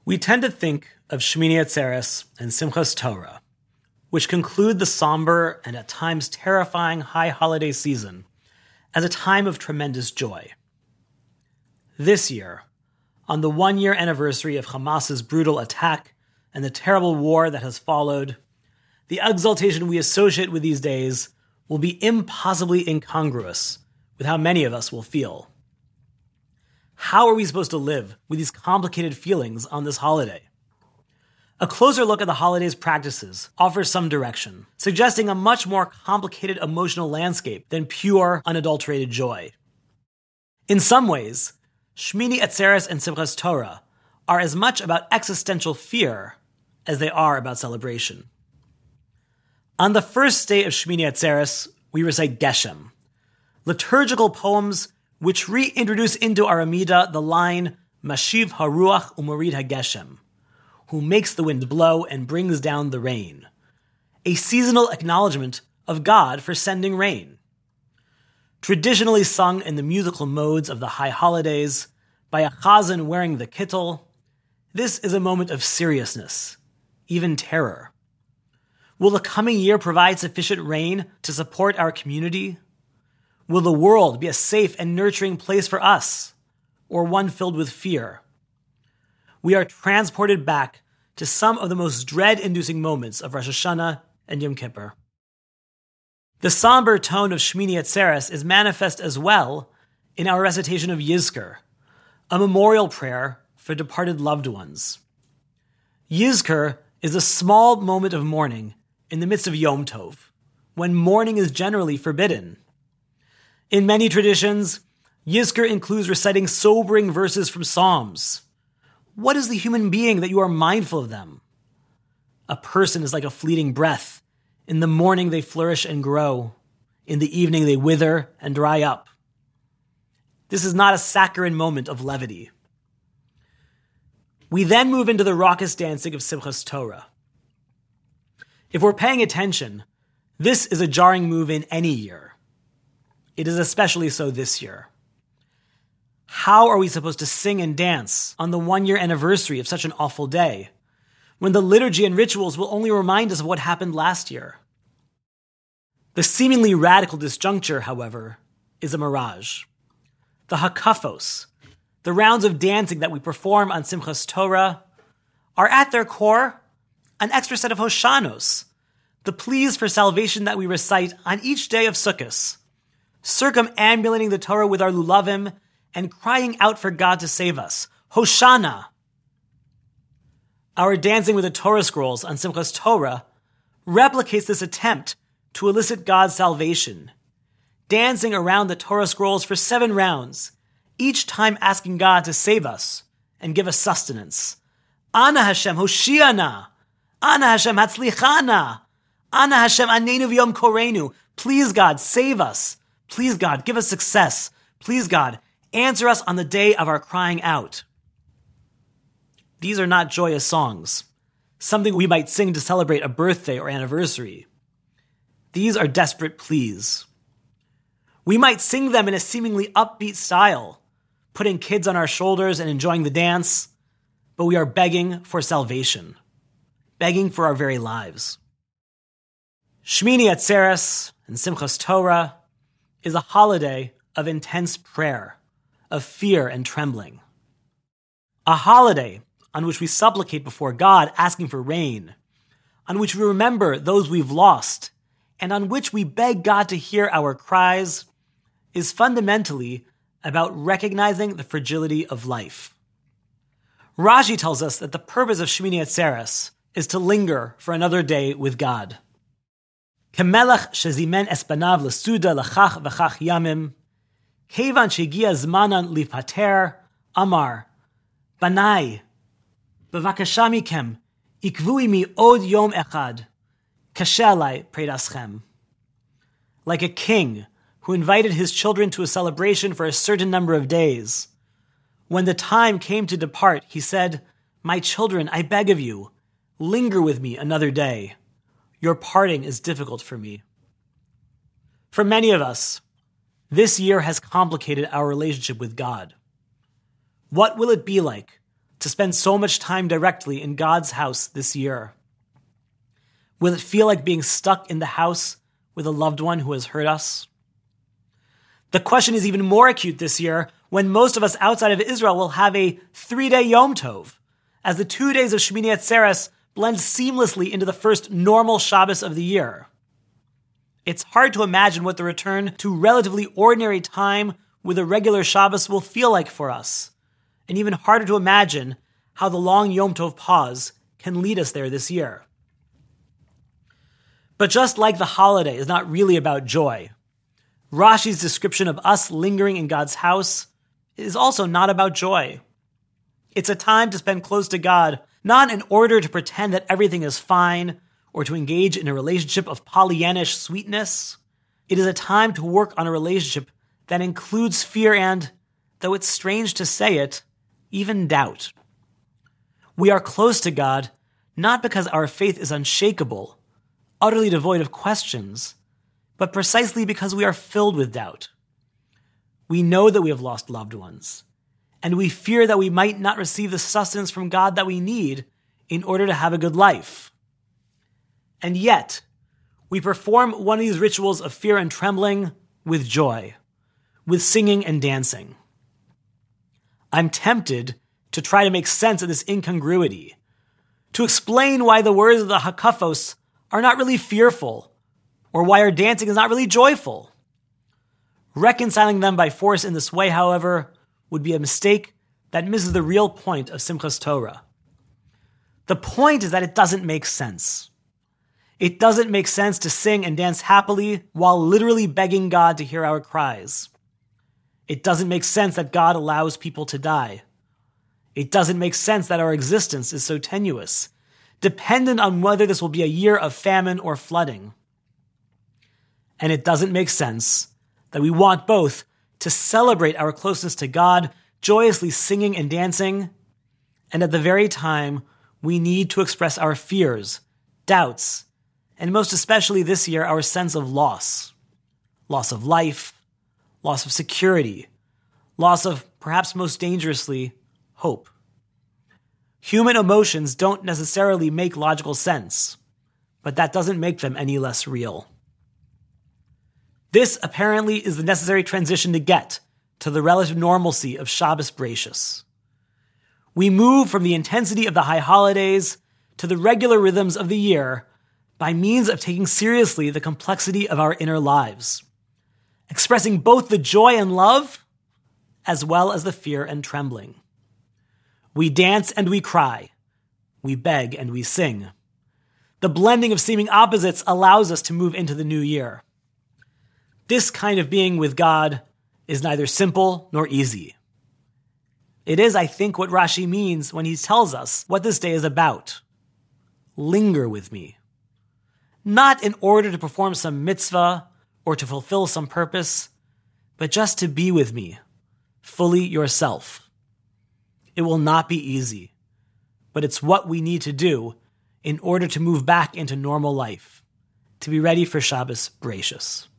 We tend to think of Shmini Atzeres and Simchas Torah, which conclude the somber and at times terrifying high holiday season, as a time of tremendous joy. This year, on the one-year anniversary of Hamas's brutal attack and the terrible war that has followed, the exaltation we associate with these days will be impossibly incongruous with how many of us will feel. How are we supposed to live with these complicated feelings on this holiday? A closer look at the holiday's practices offers some direction, suggesting a much more complicated emotional landscape than pure, unadulterated joy. In some ways, Shmini Atzeres and Simchas Torah are as much about existential fear as they are about celebration. On the first day of Shmini Atzeres, we recite Geshem, liturgical poems which reintroduce into our Amidah the line Mashiv Haruach Umorid HaGeshem, who makes the wind blow and brings down the rain, a seasonal acknowledgement of God for sending rain. Traditionally sung in the musical modes of the high holidays, by a chazan wearing the kittel, this is a moment of seriousness, even terror. Will the coming year provide sufficient rain to support our community? Will the world be a safe and nurturing place for us, or one filled with fear? We are transported back to some of the most dread-inducing moments of Rosh Hashanah and Yom Kippur. The somber tone of Shmini Atzeres is manifest as well in our recitation of Yizkor, a memorial prayer for departed loved ones. Yizkor is a small moment of mourning in the midst of Yom Tov, when mourning is generally forbidden. In many traditions, Yizkor includes reciting sobering verses from Psalms. What is the human being that you are mindful of them? A person is like a fleeting breath. In the morning they flourish and grow. In the evening they wither and dry up. This is not a saccharine moment of levity. We then move into the raucous dancing of Simchas Torah. If we're paying attention, this is a jarring move in any year. It is especially so this year. How are we supposed to sing and dance on the one-year anniversary of such an awful day, when the liturgy and rituals will only remind us of what happened last year? The seemingly radical disjuncture, however, is a mirage. The hakafos, the rounds of dancing that we perform on Simchas Torah, are at their core an extra set of hoshanos, the pleas for salvation that we recite on each day of Sukkos, circumambulating the Torah with our lulavim and crying out for God to save us. Hoshana! Our dancing with the Torah scrolls on Simchas Torah replicates this attempt to elicit God's salvation, dancing around the Torah scrolls for 7 rounds, each time asking God to save us and give us sustenance. Ana Hashem Hoshiana! Ana Hashem Hatzlichana! Ana Hashem Anenu V'yom Korenu! Please God, save us! Please God, give us success! Please God, answer us on the day of our crying out. These are not joyous songs, something we might sing to celebrate a birthday or anniversary. These are desperate pleas. We might sing them in a seemingly upbeat style, putting kids on our shoulders and enjoying the dance, but we are begging for salvation, begging for our very lives. Shmini Atzeres and Simchas Torah is a holiday of intense prayer, of fear and trembling. A holiday on which we supplicate before God, asking for rain, on which we remember those we've lost, and on which we beg God to hear our cries, is fundamentally about recognizing the fragility of life. Rashi tells us that the purpose of Shmini Atzeres is to linger for another day with God. Kemelech shezimen espanav lesuda lechach v'chach yamim, kevan shegia zmanan lipater, amar, banai, bevakasha mikem, ikvu imi od yom echad, kashe alai predaschem. Like a king who invited his children to a celebration for a certain number of days, when the time came to depart, he said, "My children, I beg of you, linger with me another day. Your parting is difficult for me." For many of us, this year has complicated our relationship with God. What will it be like to spend so much time directly in God's house this year? Will it feel like being stuck in the house with a loved one who has hurt us? The question is even more acute this year when most of us outside of Israel will have a 3-day Yom Tov, as the 2 days of Shmini Atzeres blend seamlessly into the first normal Shabbos of the year. It's hard to imagine what the return to relatively ordinary time with a regular Shabbos will feel like for us, and even harder to imagine how the long Yom Tov pause can lead us there this year. But just like the holiday is not really about joy, Rashi's description of us lingering in God's house is also not about joy. It's a time to spend close to God, not in order to pretend that everything is fine or to engage in a relationship of Pollyannish sweetness. It is a time to work on a relationship that includes fear and, though it's strange to say it, even doubt. We are close to God not because our faith is unshakable, utterly devoid of questions, but precisely because we are filled with doubt. We know that we have lost loved ones, and we fear that we might not receive the sustenance from God that we need in order to have a good life. And yet, we perform one of these rituals of fear and trembling with joy, with singing and dancing. I'm tempted to try to make sense of this incongruity, to explain why the words of the Hakafos are not really fearful, or why our dancing is not really joyful. Reconciling them by force in this way, however, would be a mistake that misses the real point of Simchas Torah. The point is that it doesn't make sense. It doesn't make sense to sing and dance happily while literally begging God to hear our cries. It doesn't make sense that God allows people to die. It doesn't make sense that our existence is so tenuous, dependent on whether this will be a year of famine or flooding. And it doesn't make sense that we want both to celebrate our closeness to God, joyously singing and dancing, and at the very time, we need to express our fears, doubts, and most especially this year, our sense of loss. Loss of life, loss of security, loss of, perhaps most dangerously, hope. Human emotions don't necessarily make logical sense, but that doesn't make them any less real. This apparently is the necessary transition to get to the relative normalcy of Shabbos Bereishis. We move from the intensity of the high holidays to the regular rhythms of the year by means of taking seriously the complexity of our inner lives, expressing both the joy and love as well as the fear and trembling. We dance and we cry. We beg and we sing. The blending of seeming opposites allows us to move into the new year. This kind of being with God is neither simple nor easy. It is, I think, what Rashi means when he tells us what this day is about. Linger with me. Not in order to perform some mitzvah or to fulfill some purpose, but just to be with me, fully yourself. It will not be easy, but it's what we need to do in order to move back into normal life, to be ready for Shabbos Bereishis.